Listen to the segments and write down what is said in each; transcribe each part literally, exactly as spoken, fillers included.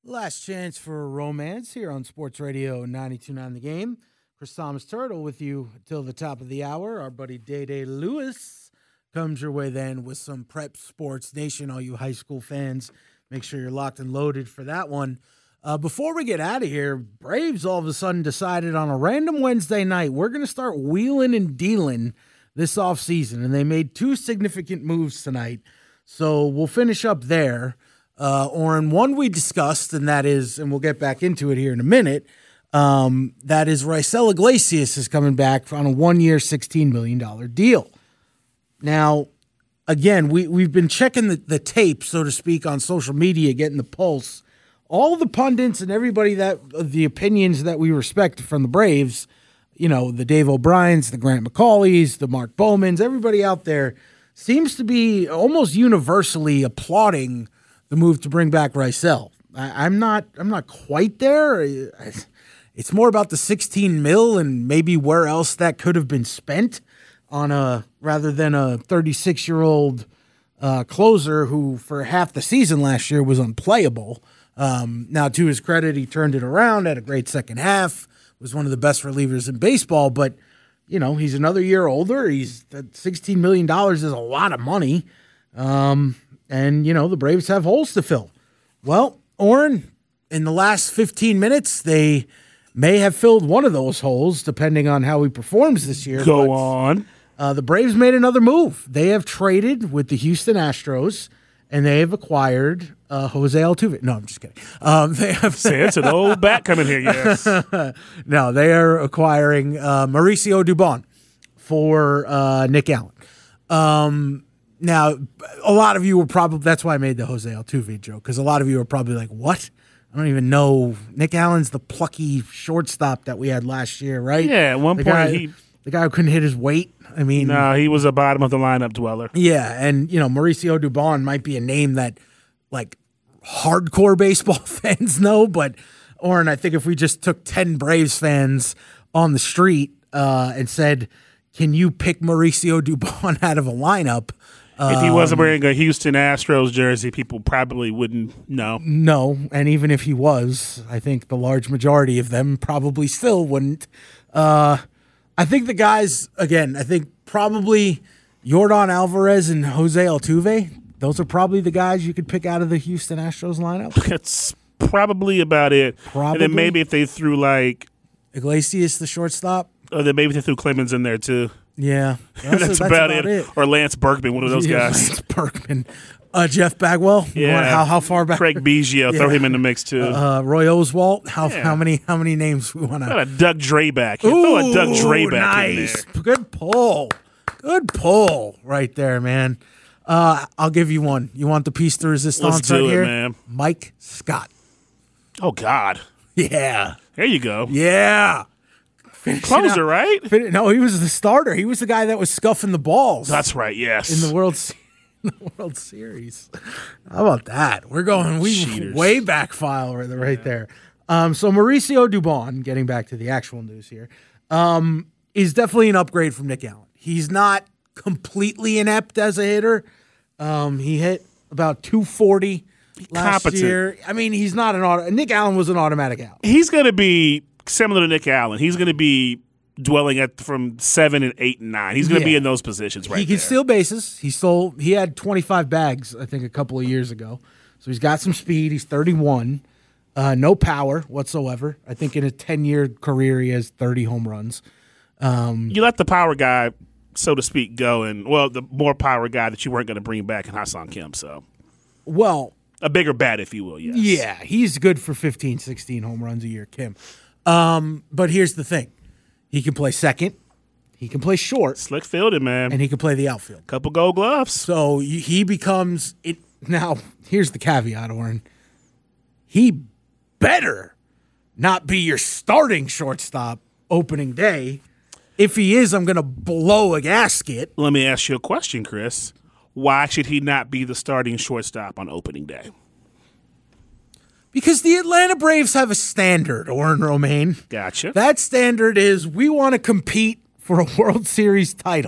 Last chance for romance here on Sports Radio ninety-two point nine The Game. Chris Thomas Turtle with you till the top of the hour. Our buddy Day Day Lewis comes your way then with some Prep Sports Nation. All you high school fans, make sure you're locked and loaded for that one. Uh, before we get out of here, Braves all of a sudden decided on a random Wednesday night, we're going to start wheeling and dealing this offseason. And they made two significant moves tonight. So we'll finish up there. Uh, Oren, one we discussed, and that is, and we'll get back into it here in a minute, um, that is Raisel Iglesias is coming back on a one-year, sixteen million dollars deal. Now, again, we, we've been checking the, the tape, so to speak, on social media, getting the pulse. All the pundits and everybody that, the opinions that we respect from the Braves, you know, the Dave O'Briens, the Grant McCaulleys, the Mark Bowmans, everybody out there seems to be almost universally applauding the move to bring back Raisel. I, I'm not. I'm not quite there. It's more about the sixteen mil and maybe where else that could have been spent on a rather than a thirty-six year old uh, closer who for half the season last year was unplayable. Um, now, to his credit, he turned it around, had a great second half, was one of the best relievers in baseball. But you know, he's another year older. He's sixteen million dollars is a lot of money. Um, And, you know, the Braves have holes to fill. Well, Oren, in the last fifteen minutes, they may have filled one of those holes, depending on how he performs this year. Go but, on. Uh, the Braves made another move. They have traded with the Houston Astros, and they have acquired uh, Jose Altuve. No, I'm just kidding. Um, they have Say, it's an old bat coming here, yes. No, they are acquiring uh, Mauricio Dubon for uh, Nick Allen. Um Now, a lot of you were probably, that's why I made the Jose Altuve joke, because a lot of you were probably like, what? I don't even know. Nick Allen's the plucky shortstop that we had last year, right? Yeah, at one the point guy, he... The guy who couldn't hit his weight. I mean. No, he was a bottom of the lineup dweller. Yeah, and, you know, Mauricio Dubon might be a name that, like, hardcore baseball fans know, but, Oren, I think if we just took ten Braves fans on the street uh, and said, can you pick Mauricio Dubon out of a lineup? If he wasn't wearing a Houston Astros jersey, people probably wouldn't know. No, and even if he was, I think the large majority of them probably still wouldn't. Uh, I think the guys, again, I think probably Yordan Alvarez and Jose Altuve, those are probably the guys you could pick out of the Houston Astros lineup. That's probably about it. Probably. And then maybe if they threw like... Iglesias, the shortstop. Or then maybe they threw Clemens in there too. Yeah, that's, that's, that's about, about, it. it. Or Lance Berkman, one of those yeah, guys. Lance Berkman. Uh, Jeff Bagwell. Yeah. Want, how how far back? Craig Biggio, yeah. throw him in the mix too. Uh, Roy Oswalt. How yeah. how many how many names we want to? Got a Doug Dre back. Yeah, throw a Doug Dre back nice. in there. Good pull. Good pull right there, man. Uh, I'll give you one. You want the piece de resistance Let's do right it, here? man. Mike Scott. Oh God. Yeah. There you go. Yeah. Closer, right? No, he was the starter. He was the guy that was scuffing the balls. That's right. Yes. In the World in the World Series. How about that? We're going we Cheaters. way back file right, right there. Um, so Mauricio Dubon, getting back to the actual news here, um, is definitely an upgrade from Nick Allen. He's not completely inept as a hitter. Um, he hit about two forty last Competent. year. I mean, he's not an auto. Nick Allen was an automatic out. He's going to be similar to Nick Allen. He's going to be dwelling at from seven and eight and nine. He's going to Yeah. be in those positions right He can there. steal bases. He stole. He had twenty-five bags, I think, a couple of years ago. So he's got some speed. He's thirty-one. Uh, no power whatsoever. I think in a ten-year career, he has thirty home runs. Um, you let the power guy, so to speak, go, and well, the more power guy that you weren't going to bring back in Ha-Seong Kim. So, well, a bigger bat, if you will. Yes. yeah, he's good for fifteen, sixteen home runs a year, Kim. Um, but here's the thing: he can play second, he can play short, Slick fielded, man. and he can play the outfield. Couple Gold Gloves. So he becomes it. Now, here's the caveat, Oren. He better not be your starting shortstop opening day. If he is, I'm going to blow a gasket. Let me ask you a question, Chris. Why should he not be the starting shortstop on opening day? Because the Atlanta Braves have a standard, Oren Romaine. Gotcha. That standard is we want to compete for a World Series title.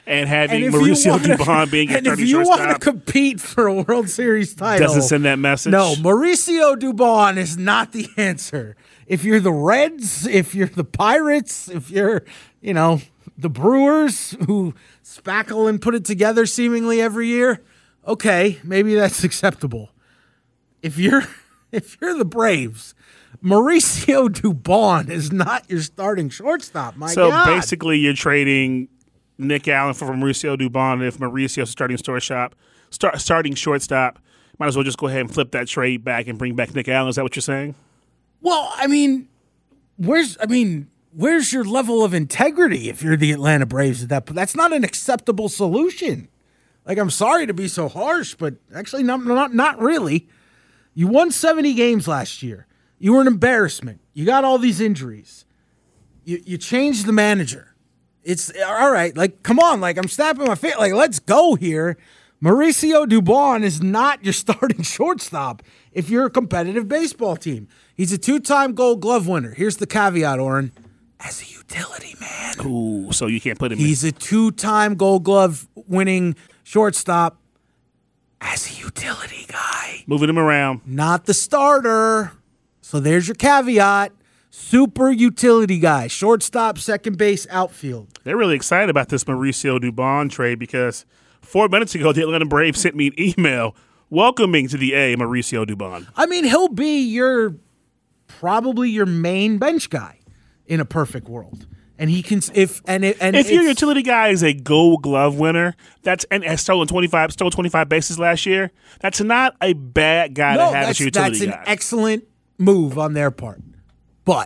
And having And if Mauricio you wanna- Dubon being a And if starting you want to shortstop compete for a World Series title, doesn't send that message. no, Mauricio Dubon is not the answer. If you're the Reds, if you're the Pirates, if you're, you know, the Brewers who spackle and put it together seemingly every year, okay, maybe that's acceptable. If you're if you're the Braves, Mauricio Dubon is not your starting shortstop. My So God. basically, you're trading Nick Allen for Mauricio Dubon. If Mauricio's starting shortstop, start starting shortstop, might as well just go ahead and flip that trade back and bring back Nick Allen. Is that what you're saying? Well, I mean, where's I mean, where's your level of integrity if you're the Atlanta Braves at that point? That's not an acceptable solution. Like, I'm sorry to be so harsh, but actually not not not really. You won seventy games last year. You were an embarrassment. You got all these injuries. You you changed the manager. It's all right. Like, come on. Like, I'm snapping my face. Like, let's go here. Mauricio Dubon is not your starting shortstop if you're a competitive baseball team. He's a two-time Gold Glove winner. Here's the caveat, Oren. As a utility man. Ooh, so you can't put him He's in. a two-time Gold Glove winning shortstop as a utility guy. Moving him around. Not the starter. So there's your caveat. Super utility guy. Shortstop, second base, outfield. They're really excited about this Mauricio Dubon trade because four minutes ago, the Atlanta Braves sent me an email welcoming to the A Mauricio Dubon. I mean, he'll be your probably your main bench guy in a perfect world. And he can if and it, and If your it's- utility guy is a Gold Glove winner, that's and has stolen twenty-five stole twenty-five bases last year, that's not a bad guy no, to have that's, as your utility that's an guy. excellent move on their part. But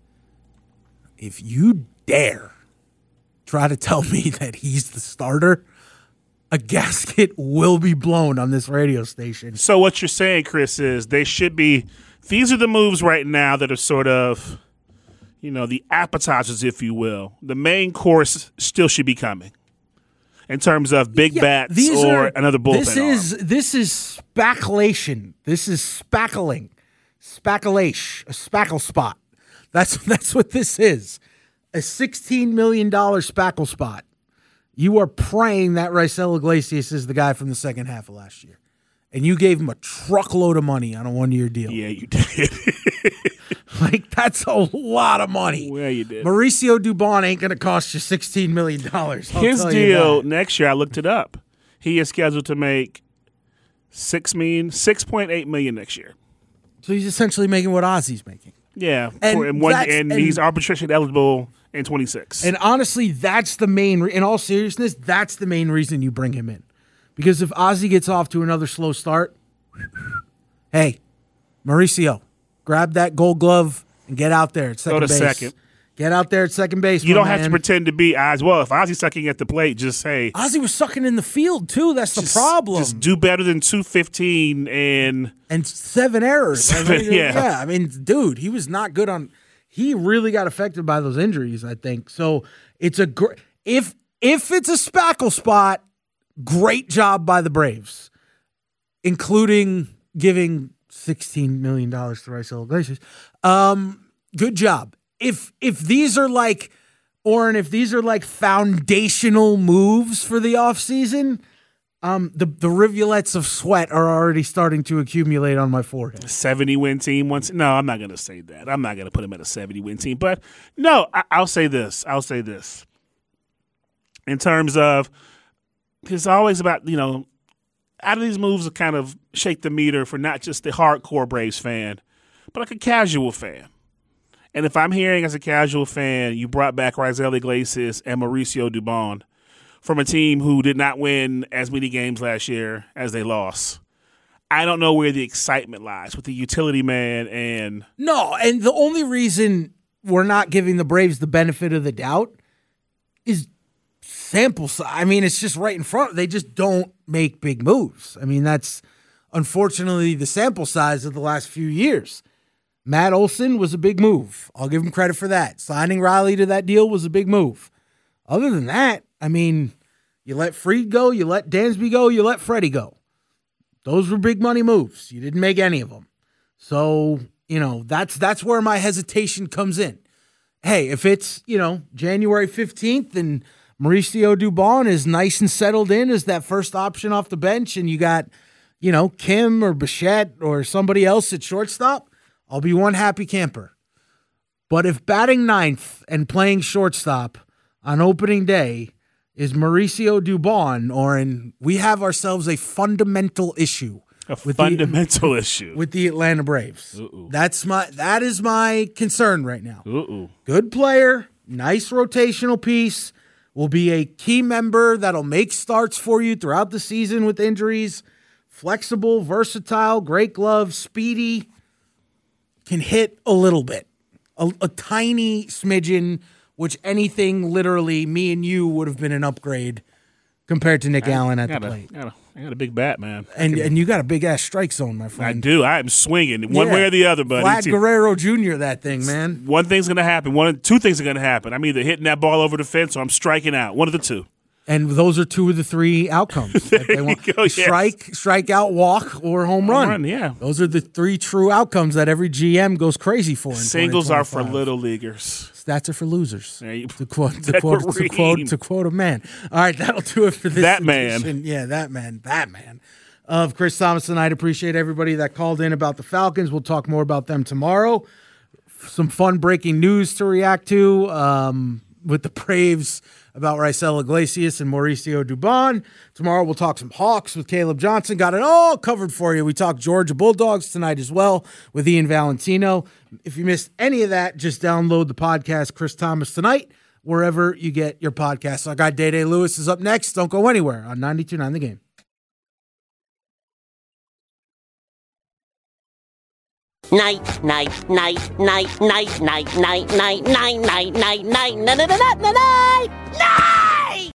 if you dare try to tell me that he's the starter, a gasket will be blown on this radio station. So what you're saying, Chris, is they should be. These are the moves right now that are sort of, you know, the appetizers, if you will. The main course still should be coming in terms of big Yeah, bats these or are- another bullpen This arm. is this is speculation. This is spackling, speculation, a spackle spot. That's that's what this is. A sixteen million dollar spackle spot. You are praying that Raisel Iglesias is the guy from the second half of last year, and you gave him a truckload of money on a one year deal. Yeah, you did. Like, that's a lot of money. Well, you did. Mauricio Dubon ain't going to cost you sixteen million dollars. His deal next year, I looked it up. He is scheduled to make six million, six point eight million next year. So he's essentially making what Ozzy's making. Yeah, And for- and, one, that's- and, and- he's arbitration eligible in twenty-six. And honestly, that's the main, re- in all seriousness, that's the main reason you bring him in. Because if Ozzy gets off to another slow start, hey, Mauricio, grab that Gold Glove and get out there at second to base. second. Get out there at second base. You my don't have to man. pretend to be as well. If Ozzy's sucking at the plate, just say Ozzy was sucking in the field too. That's the problem. Just do better than two fifteen and and seven errors. Seven, I mean, yeah. yeah. I mean, dude, he was not good on. He really got affected by those injuries, I think. So it's a great if if it's a spackle spot, great job by the Braves, including giving sixteen million dollars to Raisel Iglesias. Um, good job. If if these are like, Oren, if these are like foundational moves for the offseason, um, the, the rivulets of sweat are already starting to accumulate on my forehead. seventy win team once. No, I'm not going to say that. I'm not going to put him at a seventy win team. But no, I, I'll say this. I'll say this. In terms of, it's always about, you know, out of these moves that kind of shake the meter for not just the hardcore Braves fan, but like a casual fan. And if I'm hearing as a casual fan, you brought back Raisel Iglesias and Mauricio Dubon from a team who did not win as many games last year as they lost, I don't know where the excitement lies with the utility man and No, and the only reason we're not giving the Braves the benefit of the doubt is sample size. I mean, it's just right in front. They just don't make big moves. I mean, that's unfortunately the sample size of the last few years. Matt Olson was a big move. I'll give him credit for that. Signing Riley to that deal was a big move. Other than that, I mean, you let Fried go, you let Dansby go, you let Freddie go. Those were big money moves. You didn't make any of them. So, you know, that's that's where my hesitation comes in. Hey, if it's, you know, January fifteenth and Mauricio Dubon is nice and settled in as that first option off the bench, and you got, you know, Kim or Bichette or somebody else at shortstop, I'll be one happy camper. But if batting ninth and playing shortstop on opening day is Mauricio Dubon, Oren, we have ourselves a fundamental issue. A with fundamental the, issue. With the Atlanta Braves. Uh-uh. That's my that is my concern right now. Uh-uh. Good player, nice rotational piece, will be a key member that'll make starts for you throughout the season with injuries. Flexible, versatile, great glove, speedy, can hit a little bit. A, a tiny smidgen, which anything literally me and you would have been an upgrade compared to Nick I, Allen at the a, plate. I got, a, I got a big bat, man. And can, and you got a big-ass strike zone, my friend. I do. I'm swinging one yeah. way or the other, buddy. Vlad Guerrero Junior, that thing, man. One thing's going to happen. One, Two things are going to happen. I'm either hitting that ball over the fence or I'm striking out. One of the two. And those are two of the three outcomes. That they want. Go, yes. Strike, strike out, walk, or home, home run. run. Yeah, those are the three true outcomes that every G M goes crazy for. In Singles are for little leaguers. Stats are for losers. You, to quote, to quote, to quote, to quote a man. All right, that'll do it for this. That edition. man. Yeah, that man. That man. Of Chris Thomas tonight. Appreciate everybody that called in about the Falcons. We'll talk more about them tomorrow. Some fun breaking news to react to um, with the Braves about Raisel Iglesias and Mauricio Dubon. Tomorrow we'll talk some Hawks with Caleb Johnson. Got it all covered for you. We talk Georgia Bulldogs tonight as well with Ian Valentino. If you missed any of that, just download the podcast Chris Thomas Tonight wherever you get your podcasts. Our guy Day Day Lewis is up next. Don't go anywhere on ninety-two point nine The Game. Night, night, night, night, night, night, night, night, night, night, night, night, night, night, night, night, night, night.